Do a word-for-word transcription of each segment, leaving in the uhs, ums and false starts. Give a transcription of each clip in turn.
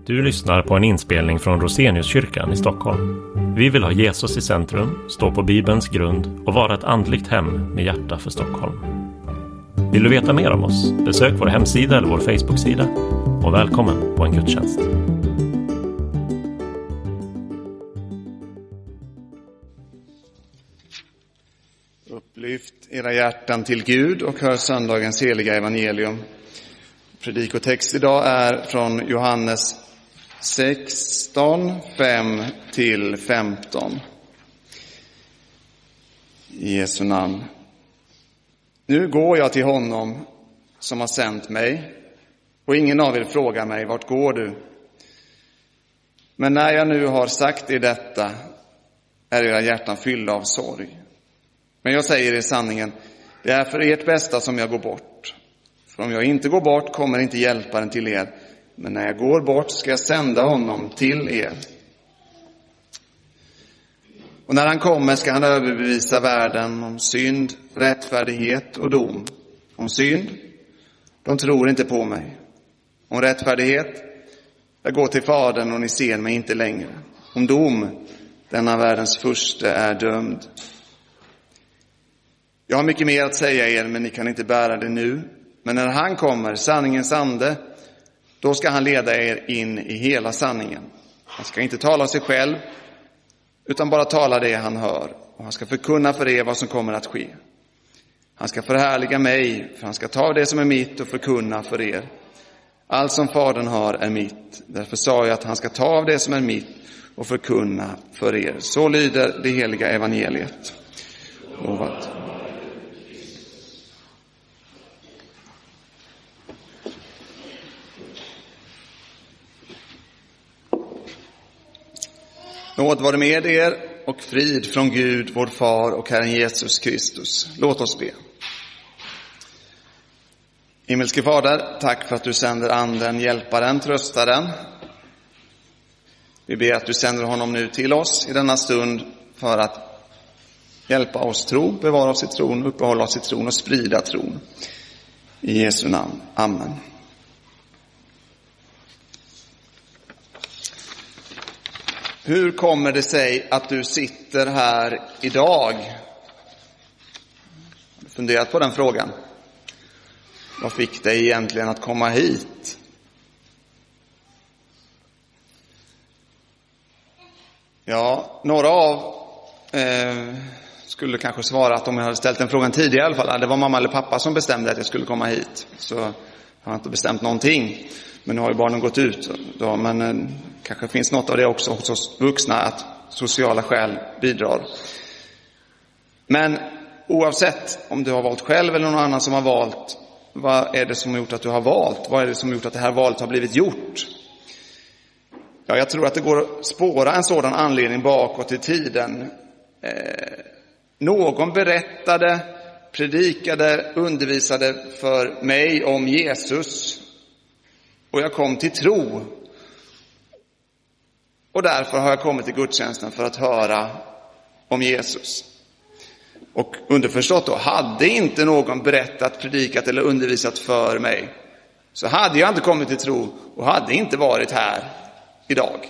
Du lyssnar på en inspelning från Roseniuskyrkan i Stockholm. Vi vill ha Jesus i centrum, stå på Bibelns grund och vara ett andligt hem med hjärta för Stockholm. Vill du veta mer om oss? Besök vår hemsida eller vår Facebook-sida. Och välkommen på en gudstjänst. Upplyft era hjärtan till Gud och hör söndagens heliga evangelium. Predikotext idag är från Johannes sexton, fem till femton. I Jesu namn. Nu går jag till honom som har sänt mig, och ingen av er frågar mig, vart går du? Men när jag nu har sagt er detta är era hjärtan fyllda av sorg. Men jag säger er sanningen, det är för ert bästa som jag går bort. För om jag inte går bort kommer inte hjälparen till er, men när jag går bort ska jag sända honom till er. Och när han kommer ska han överbevisa världen om synd, rättfärdighet och dom. Om synd, de tror inte på mig. Om rättfärdighet, jag går till Fadern och ni ser mig inte längre. Om dom, denna världens furste är dömd. Jag har mycket mer att säga er, men ni kan inte bära det nu. Men när han kommer, sanningens ande, då ska han leda er in i hela sanningen. Han ska inte tala av sig själv, utan bara tala det han hör. Och han ska förkunna för er vad som kommer att ske. Han ska förhärliga mig, för han ska ta det som är mitt och förkunna för er. Allt som Fadern har är mitt. Därför sa jag att han ska ta av det som är mitt och förkunna för er. Så lyder det heliga evangeliet. Lovat. Nåd vare med er och frid från Gud, vår far och Herren Jesus Kristus. Låt oss be. Himmelske Fader, tack för att du sänder anden, hjälparen, tröstaren. Vi ber att du sänder honom nu till oss i denna stund för att hjälpa oss tro, bevara oss i tron, uppehålla oss i tron och sprida tron. I Jesu namn. Amen. Hur kommer det sig att du sitter här idag? Har du funderat på den frågan? Vad fick dig egentligen att komma hit? Ja, några av eh, skulle kanske svara att om jag hade ställt den frågan tidigare i alla fall. Det var mamma eller pappa som bestämde att jag skulle komma hit. Så jag har inte bestämt någonting. Men nu har ju barnen gått ut. Då, men eh, kanske finns något av det också hos oss vuxna, att sociala skäl bidrar. Men oavsett om du har valt själv eller någon annan som har valt, vad är det som har gjort att du har valt? Vad är det som har gjort att det här valet har blivit gjort? Ja, jag tror att det går att spåra en sådan anledning bakåt i tiden. Eh, någon berättade, predikade, undervisade för mig om Jesus. Och jag kom till tro. Och därför har jag kommit till gudstjänsten för att höra om Jesus. Och underförstått då, hade inte någon berättat, predikat eller undervisat för mig, så hade jag inte kommit till tro och hade inte varit här idag.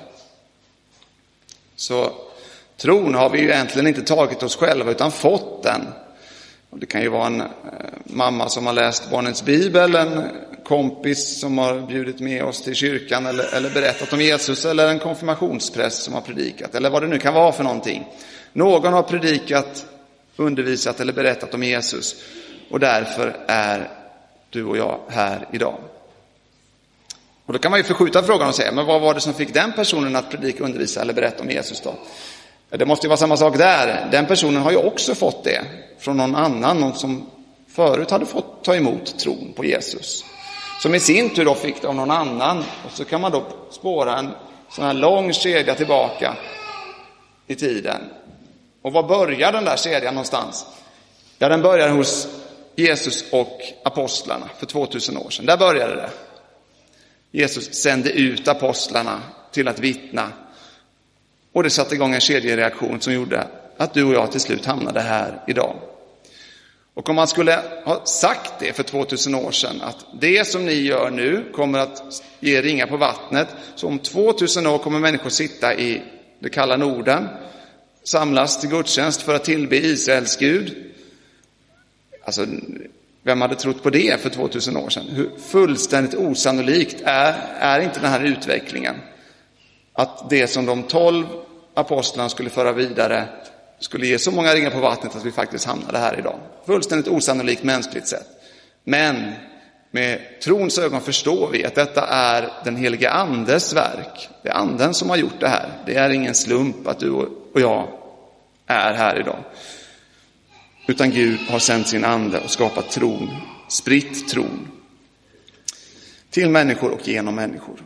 Så tron har vi ju egentligen inte tagit oss själva utan fått den. Och det kan ju vara en eh, mamma som har läst barnens bibel, en kompis som har bjudit med oss till kyrkan eller, eller berättat om Jesus, eller en konfirmationspräst som har predikat, eller vad det nu kan vara för någonting. Någon har predikat, undervisat eller berättat om Jesus, och därför är du och jag här idag. Och då kan man ju förskjuta frågan och säga, men vad var det som fick den personen att predika, undervisa eller berätta om Jesus då? Det måste ju vara samma sak där. Den personen har ju också fått det från någon annan, någon som förut hade fått ta emot tron på Jesus. Som i sin tur då fick det av någon annan. Och så kan man då spåra en sån här lång kedja tillbaka i tiden. Och var börjar den där kedjan någonstans? Ja, den börjar hos Jesus och apostlarna för tvåtusen år sedan. Där började det. Jesus sände ut apostlarna till att vittna. Och det satte igång en kedjereaktion som gjorde att du och jag till slut hamnade här idag. Och om man skulle ha sagt det för tvåtusen år sedan, att det som ni gör nu kommer att ge ringar på vattnet, så om tvåtusen år kommer människor sitta i det kalla Norden, samlas till gudstjänst för att tillbe Israels Gud. Alltså, vem hade trott på det för tvåtusen år sedan? Hur fullständigt osannolikt är, är inte den här utvecklingen? Att det som de tolv apostlarna skulle föra vidare skulle ge så många ringar på vattnet att vi faktiskt hamnade här idag. Fullständigt osannolikt mänskligt sett. Men med trons ögon förstår vi att detta är den helige andes verk. Det är anden som har gjort det här. Det är ingen slump att du och jag är här idag. Utan Gud har sänt sin ande och skapat tron, spritt tron till människor och genom människor.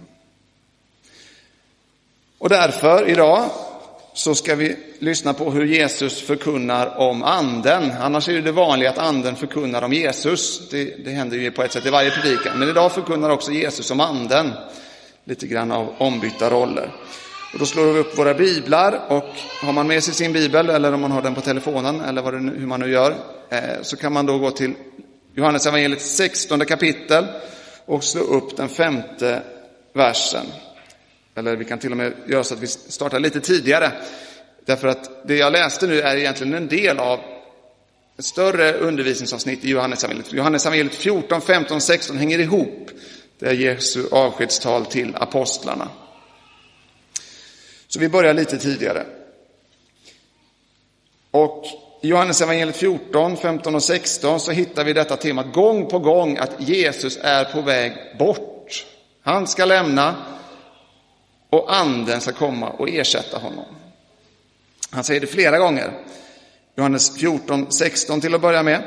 Och därför idag så ska vi lyssna på hur Jesus förkunnar om anden. Annars är det det vanliga att anden förkunnar om Jesus. Det, det händer ju på ett sätt i varje predikan. Men idag förkunnar också Jesus om anden. Lite grann av ombytta roller. Och då slår vi upp våra biblar, och har man med sig sin bibel eller om man har den på telefonen eller vad det nu, hur man nu gör, eh, så kan man då gå till Johannes evangeliet sextonde kapitel och slå upp den femte versen. Eller vi kan till och med göra så att vi startar lite tidigare. Därför att det jag läste nu är egentligen en del av ett större undervisningsavsnitt i Johannes evangeliet. Johannes evangeliet fjorton, femton, sexton hänger ihop. Det är Jesu avskedstal till apostlarna. Så vi börjar lite tidigare. Och i Johannes evangeliet fjorton, femton och sexton så hittar vi detta tema gång på gång, att Jesus är på väg bort. Han ska lämna och anden ska komma och ersätta honom. Han säger det flera gånger. Johannes fjorton, sexton till att börja med.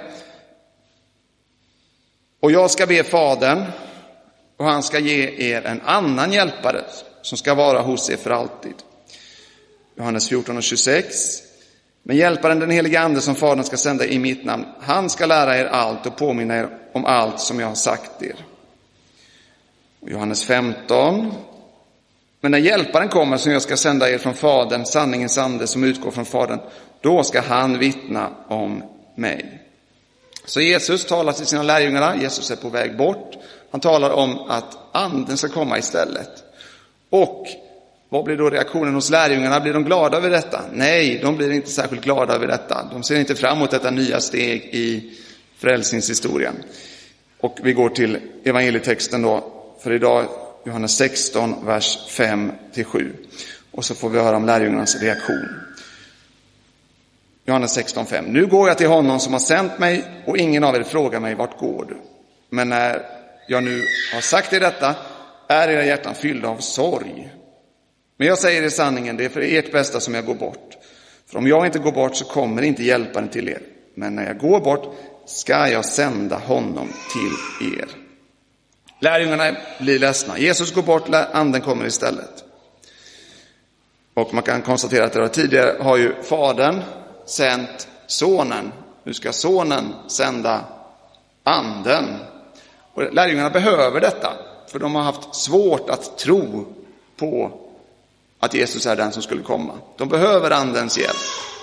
Och jag ska be Fadern, och han ska ge er en annan hjälpare som ska vara hos er för alltid. Johannes fjorton och tjugosex. Men hjälparen, den helige ande som Fadern ska sända i mitt namn, han ska lära er allt och påminna er om allt som jag har sagt er. Och Johannes femton. Men när hjälparen kommer som jag ska sända er från Fadern, sanningens ande som utgår från Fadern, då ska han vittna om mig. Så Jesus talar till sina lärjungarna. Jesus är på väg bort. Han talar om att anden ska komma istället. Och vad blir då reaktionen hos lärjungarna? Blir de glada över detta? Nej, de blir inte särskilt glada över detta. De ser inte fram emot detta nya steg i frälsningshistorien. Och vi går till evangelietexten då för idag. Johannes sexton, vers fem till sju. Och så får vi höra om lärjungarnas reaktion. Johannes sexton, fem. Nu går jag till honom som har sänt mig, och ingen av er frågar mig, vart går du? Men när jag nu har sagt er detta, är era hjärtan fyllda av sorg. Men jag säger er sanningen, det är för ert bästa som jag går bort. För om jag inte går bort så kommer inte hjälparen till er. Men när jag går bort ska jag sända honom till er. Lärjungarna blir ledsna. Jesus går bort, anden kommer istället. Och man kan konstatera att det tidigare har ju Fadern sänt sonen. Nu ska sonen sända anden. Och lärjungarna behöver detta. För de har haft svårt att tro på att Jesus är den som skulle komma. De behöver andens hjälp.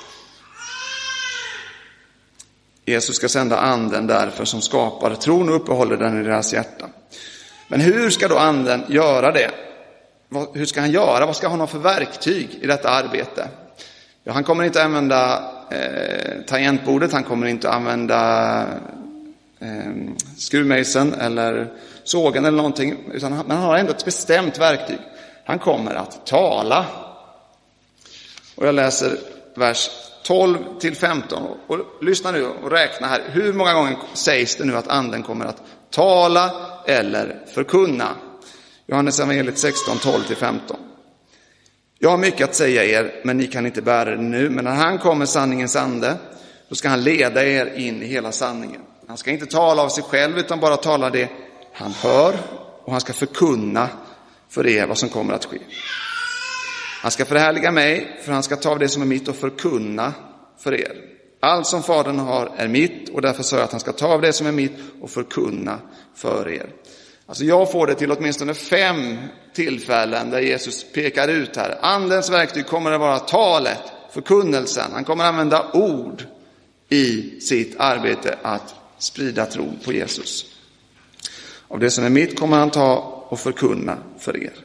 Jesus ska sända anden därför som skapar tron och uppehåller den i deras hjärta. Men hur ska då anden göra det? Hur ska han göra? Vad ska han ha för verktyg i detta arbete? Ja, han kommer inte använda eh, tangentbordet. Han kommer inte använda eh, skruvmejseln eller sågen eller någonting. Utan han, men han har ändå ett bestämt verktyg. Han kommer att tala. Och jag läser vers tolv till femton. Och lyssna nu och räkna här. Hur många gånger sägs det nu att anden kommer att tala eller förkunna? Johannes evangeliet sexton, tolv till femton. Jag har mycket att säga er, men ni kan inte bära det nu. Men när han kommer, sanningens ande, då ska han leda er in i hela sanningen. Han ska inte tala av sig själv, utan bara tala det han hör. Och han ska förkunna för er vad som kommer att ske. Han ska förhärliga mig, för han ska ta av det som är mitt och förkunna för er. Allt som Fadern har är mitt, och därför sa jag att han ska ta av det som är mitt och förkunna för er. Alltså jag får det till åtminstone fem tillfällen där Jesus pekar ut här. Andens verktyg kommer att vara talet, förkunnelsen. Han kommer att använda ord i sitt arbete att sprida tron på Jesus. Av det som är mitt kommer han ta och förkunna för er.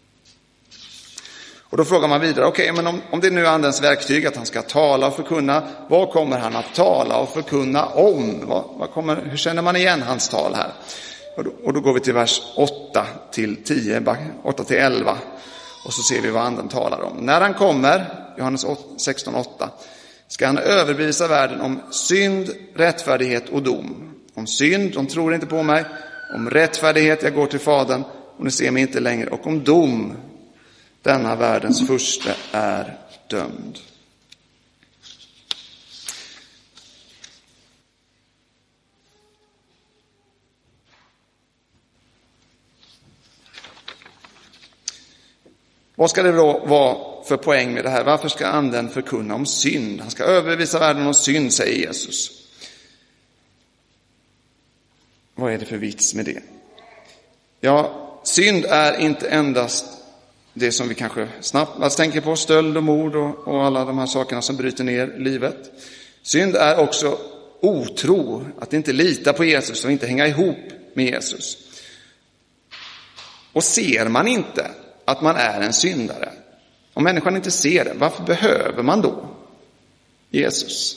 Och då frågar man vidare, okej, okay, men om, om det nu är andens verktyg att han ska tala och förkunna, vad kommer han att tala och förkunna om? Vad, vad kommer, hur känner man igen hans tal här? Och då, och då går vi till vers åtta till tio, åtta till elva, och så ser vi vad anden talar om. När han kommer, Johannes sexton åtta, ska han överbevisa världen om synd, rättfärdighet och dom. Om synd, de tror inte på mig. Om rättfärdighet, jag går till Fadern och ni ser mig inte längre. Och om dom, denna världens första är dömd. Vad ska det då vara för poäng med det här? Varför ska anden förkunna om synd? Han ska överbevisa världen om synd, säger Jesus. Vad är det för vits med det? Ja, synd är inte endast det som vi kanske snabbt tänker på, stöld och mord och, och alla de här sakerna som bryter ner livet. Synd är också otro, att inte lita på Jesus och inte hänga ihop med Jesus. Och ser man inte att man är en syndare, om människan inte ser det, varför behöver man då Jesus?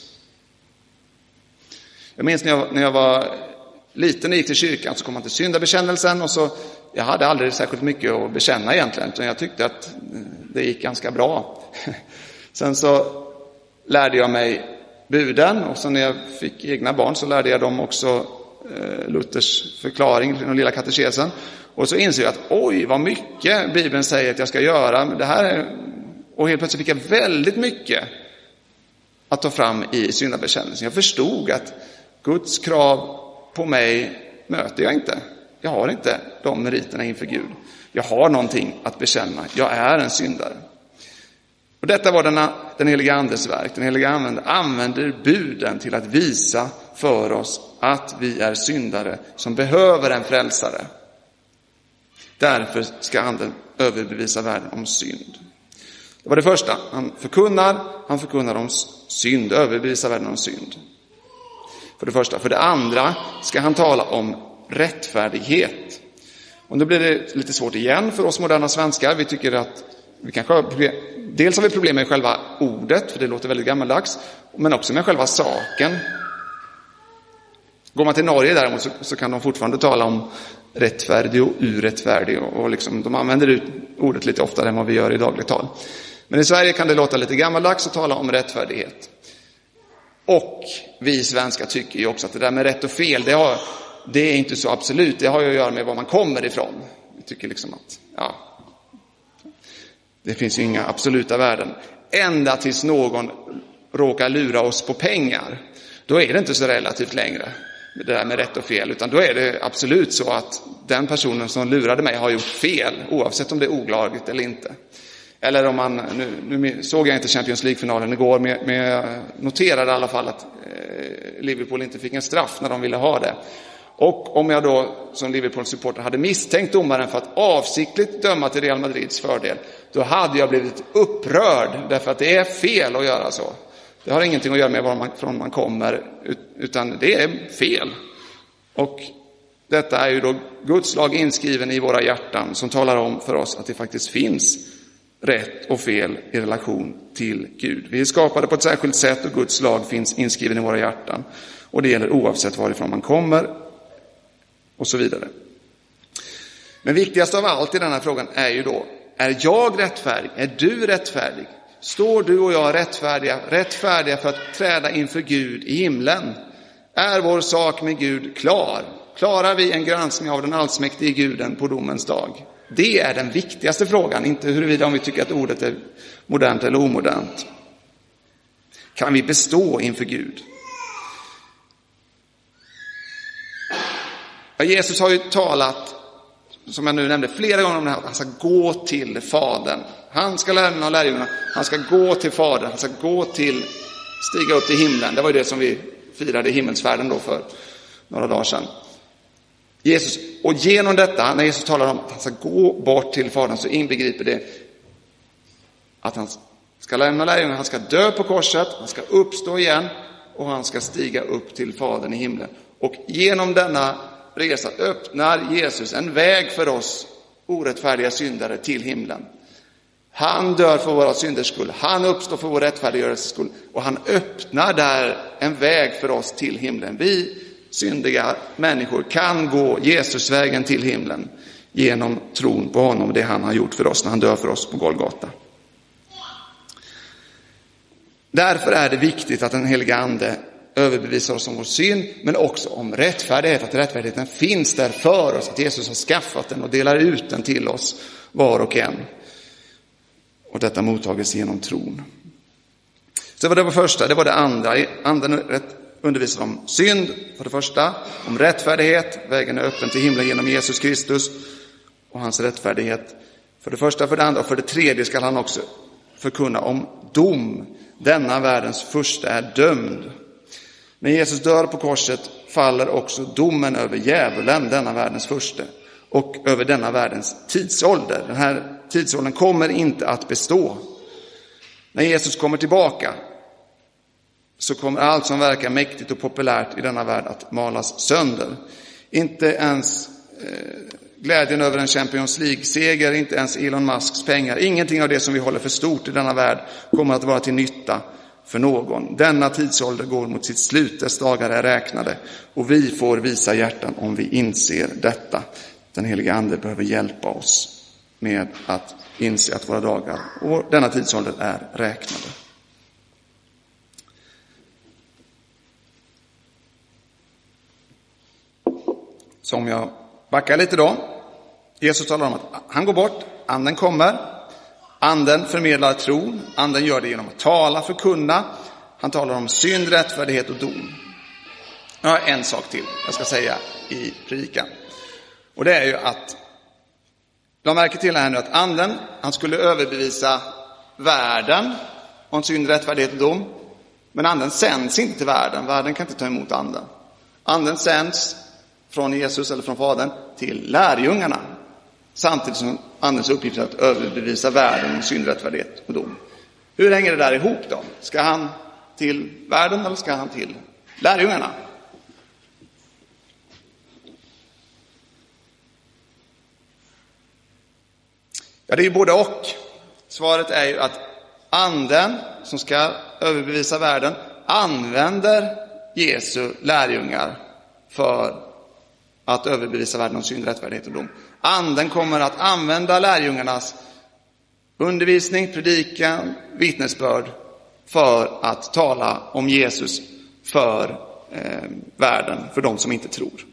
Jag minns när jag, när jag var liten och gick till kyrkan, så kom man till syndabekännelsen och så, jag hade aldrig särskilt mycket att bekänna egentligen, utan jag tyckte att det gick ganska bra. Sen så lärde jag mig buden, och så när jag fick egna barn så lärde jag dem också eh, Luthers förklaring, den lilla katekesen. Och så inser jag att oj, vad mycket Bibeln säger att jag ska göra. Det här är, och helt plötsligt fick jag väldigt mycket att ta fram i syndabekännelsen. Jag förstod att Guds krav på mig möter jag inte. Jag har inte de meriterna inför Gud. Jag har någonting att bekänna. Jag är en syndare. Och detta var den, den heliga andes verk. Den heliga ande använder buden till att visa för oss att vi är syndare som behöver en frälsare. Därför ska anden överbevisa världen om synd. Det var det första. Han förkunnar, han förkunnar om synd, överbevisa världen om synd. För det första. För det andra ska han tala om rättfärdighet. Och nu blir det lite svårt igen för oss moderna svenskar. Vi tycker att vi kanske har problem. Dels har vi problem med själva ordet, för det låter väldigt gammaldags, men också med själva saken. Går man till Norge däremot så, så kan de fortfarande tala om rättfärdig och urättfärdig, och, och liksom, de använder ut ordet lite oftare än vad vi gör i dagligt tal. Men i Sverige kan det låta lite gammaldags att tala om rättfärdighet. Och vi svenskar tycker ju också att det där med rätt och fel, det, har, det är inte så absolut. Det har ju att göra med var man kommer ifrån. Vi tycker liksom att ja, det finns ju inga absoluta värden. Ända tills någon råkar lura oss på pengar, då är det inte så relativt längre det där med rätt och fel, utan då är det absolut så att den personen som lurade mig har gjort fel, oavsett om det är olagligt eller inte. Eller om man, nu, nu såg jag inte Champions League-finalen igår, men, men jag noterade i alla fall att eh, Liverpool inte fick en straff när de ville ha det. Och om jag då som Liverpool-supporter hade misstänkt domaren för att avsiktligt döma till Real Madrids fördel, då hade jag blivit upprörd, därför att det är fel att göra så. Det har ingenting att göra med var man, från man kommer, utan det är fel. Och detta är ju då Guds lag inskriven i våra hjärtan, som talar om för oss att det faktiskt finns rätt och fel i relation till Gud. Vi är skapade på ett särskilt sätt, och Guds lag finns inskriven i våra hjärtan. Och det gäller oavsett varifrån man kommer och så vidare. Men viktigast av allt i den här frågan är ju då, är jag rättfärdig? Är du rättfärdig? Står du och jag rättfärdiga, rättfärdiga för att träda inför Gud i himlen? Är vår sak med Gud klar? Klarar vi en granskning av den allsmäktige Guden på domens dag? Det är den viktigaste frågan, inte huruvida om vi tycker att ordet är modernt eller omodernt. Kan vi bestå inför Gud? Ja, Jesus har ju talat, som jag nu nämnde, flera gånger om det här. Han ska gå till Fadern. Han ska lämna lärjungarna. Han ska gå till Fadern. Han ska gå till, stiga upp till himlen. Det var ju det som vi firade himmelsfärden då för några dagar sedan. Jesus, och genom detta, när Jesus talar om att han ska gå bort till Fadern, så inbegriper det att han ska lämna lärjungarna. Han ska dö på korset. Han ska uppstå igen. och han ska stiga upp till Fadern i himlen. Och genom denna resa öppnar Jesus en väg för oss orättfärdiga syndare till himlen. Han dör för våra synders skull. Han uppstår för vår rättfärdiggörelses skull. Och han öppnar där en väg för oss till himlen. Vi syndiga människor kan gå Jesusvägen till himlen genom tron på honom och det han har gjort för oss när han dör för oss på Golgata. Därför är det viktigt att den heliga ande överbevisar oss om vår synd, men också om rättfärdighet, att rättfärdigheten finns där för oss, att Jesus har skaffat den och delar ut den till oss var och en. Och detta mottages genom tron. Så det var det första, det var det andra. Anden undervisar om synd för det första, om rättfärdighet, vägen är öppen till himlen genom Jesus Kristus och hans rättfärdighet. För det första, för det andra och för det tredje ska han också förkunna om dom. Denna världens första är dömd. När Jesus dör på korset faller också domen över djävulen, denna världens första, och över denna världens tidsålder. Den här tidsåldern kommer inte att bestå. När Jesus kommer tillbaka så kommer allt som verkar mäktigt och populärt i denna värld att malas sönder. Inte ens eh, glädjen över en Champions League-seger, inte ens Elon Musks pengar, ingenting av det som vi håller för stort i denna värld kommer att vara till nytta för någon. Denna tidsålder går mot sitt slut, dess dagar är räknade, och vi får visa hjärtan om vi inser detta. Den heliga ande behöver hjälpa oss med att inse att våra dagar och denna tidsålder är räknade. Så om jag backar lite då. Jesus talar om att han går bort, anden kommer. Anden förmedlar tron. Anden gör det genom att tala, förkunna. Han talar om synd, rättfärdighet och dom. Jag har en sak till jag ska säga i predikan. Och det är ju att, jag märker till här nu att anden, han skulle överbevisa världen om synd, rättfärdighet och dom. Men anden sänds inte till världen. Världen kan inte ta emot anden. Anden sänds från Jesus eller från Fadern till lärjungarna. Samtidigt som andens uppgift är att överbevisa världen om synd, rättfärdighet och dom. Hur hänger det där ihop då? Ska han till världen eller ska han till lärjungarna? Ja, det är ju både och. Svaret är ju att anden som ska överbevisa världen använder Jesu lärjungar för att överbevisa världen om synd, rättfärdighet och dom. Anden kommer att använda lärjungarnas undervisning, predikan, vittnesbörd för att tala om Jesus för eh, världen, för de som inte tror.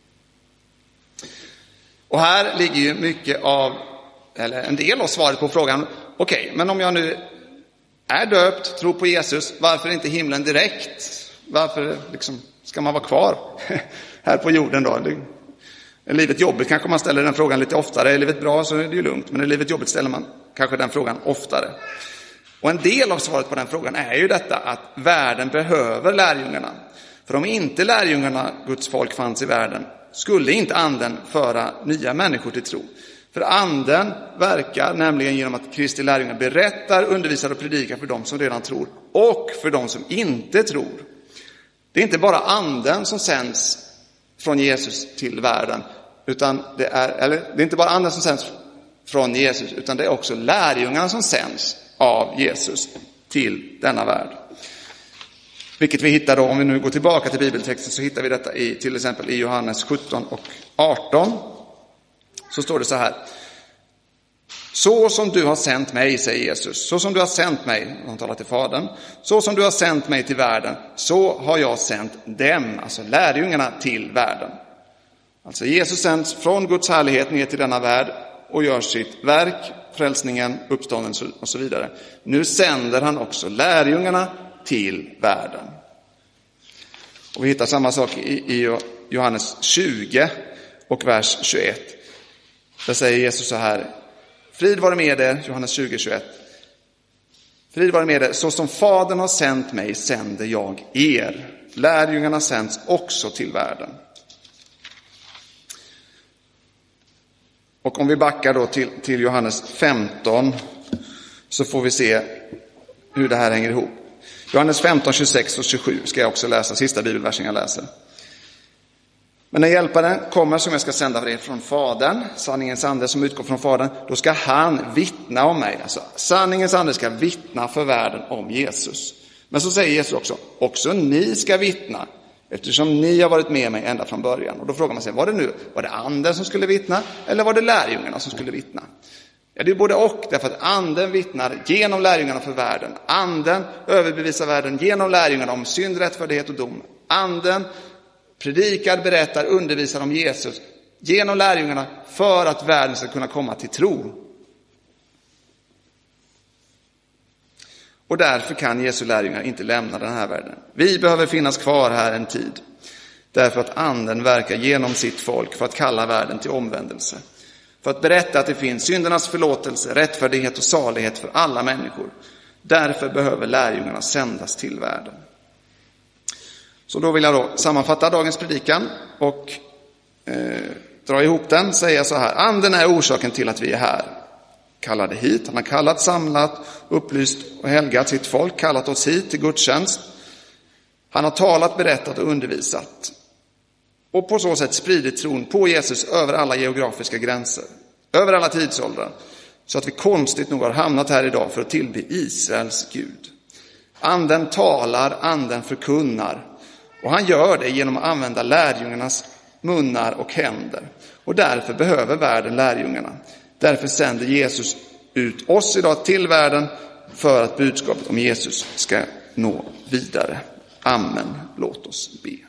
Och här ligger ju mycket av, eller en del av svaret på frågan, okej, okay, men om jag nu är döpt, tror på Jesus, varför inte himlen direkt? Varför liksom, ska man vara kvar här på jorden då? Är livet jobbigt kanske man ställer den frågan lite oftare. Är livet bra så är det ju lugnt, men är livet jobbigt ställer man kanske den frågan oftare. Och en del av svaret på den frågan är ju detta att världen behöver lärjungarna. För om inte lärjungarna, Guds folk, fanns i världen, skulle inte anden föra nya människor till tro. För anden verkar nämligen genom att Kristi lärjungar berättar, undervisar och predikar för dem som redan tror och för dem som inte tror. Det är inte bara anden som sänds från Jesus till världen, utan det är, eller det är inte bara anden som sänds från Jesus, utan det är också lärjungarna som sänds av Jesus till denna värld. Vilket vi hittar då, om vi nu går tillbaka till bibeltexten, så hittar vi detta i till exempel i Johannes sjutton och arton. Så står det så här: så som du har sänt mig, säger Jesus, så som du har sänt mig, han talar till Fadern, så som du har sänt mig till världen, så har jag sänt dem, alltså lärjungarna, till världen. Alltså Jesus sänds från Guds härlighet ner till denna värld och gör sitt verk, frälsningen, uppståndelsen och så vidare. Nu sänder han också lärjungarna till världen. Och vi hittar samma sak i, i Johannes tjugo och vers tjugoett. Där säger Jesus så här: frid vare med er, Johannes tjugo tjugoett. Frid vare med er, så som Fadern har sänt mig sänder jag er. Lärjungarna sänds också till världen. Och om vi backar då till, till Johannes femton så får vi se hur det här hänger ihop. Johannes femton, tjugosex och tjugosju ska jag också läsa, sista bibelversen jag läser. Men när hjälparen kommer som jag ska sända för er från Fadern, sanningens ande som utgår från Fadern, då ska han vittna om mig. Alltså, sanningens ande ska vittna för världen om Jesus. Men så säger Jesus också, också ni ska vittna, eftersom ni har varit med mig ända från början. Och då frågar man sig, var det nu, var det anden som skulle vittna eller var det lärjungarna som skulle vittna? Ja, det är både och, därför att anden vittnar genom lärjungarna för världen. Anden överbevisar världen genom lärjungarna om synd, rättfärdighet och dom. Anden predikar, berättar, undervisar om Jesus genom lärjungarna för att världen ska kunna komma till tro. Och därför kan Jesu lärjungar inte lämna den här världen. Vi behöver finnas kvar här en tid. Därför att anden verkar genom sitt folk för att kalla världen till omvändelse. För att berätta att det finns syndernas förlåtelse, rättfärdighet och salighet för alla människor. Därför behöver lärjungarna sändas till världen. Så då vill jag då sammanfatta dagens predikan och eh, dra ihop den. Säga så här, anden är orsaken till att vi är här. Kallade hit, han har kallat, samlat, upplyst och helgat sitt folk. Kallat oss hit till gudstjänst. Han har talat, berättat och undervisat. Och på så sätt spridit tron på Jesus över alla geografiska gränser. Över alla tidsåldrar. Så att vi konstigt nog har hamnat här idag för att tillbe Israels Gud. Anden talar, anden förkunnar. Och han gör det genom att använda lärjungarnas munnar och händer. Och därför behöver världen lärjungarna. Därför sänder Jesus ut oss idag till världen för att budskapet om Jesus ska nå vidare. Amen. Låt oss be.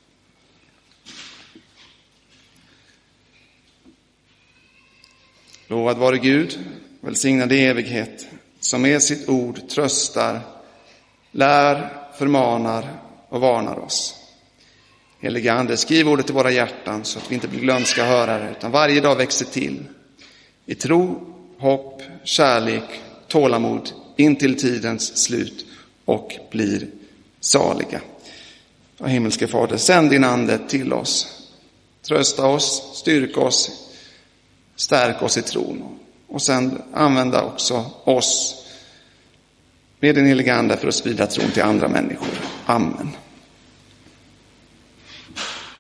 Lovad vare Gud, välsignad i evighet, som med sitt ord tröstar, lär, förmanar och varnar oss. Helige Ande, skriv ordet i våra hjärtan så att vi inte blir glömska hörare, utan varje dag växer till i tro, hopp, kärlek, tålamod in till tidens slut och blir saliga. Och himmelske Fader, sänd din ande till oss. Trösta oss, styrka oss, stärk oss i tron. Och sen använda också oss med din heliga ande för att sprida tron till andra människor. Amen.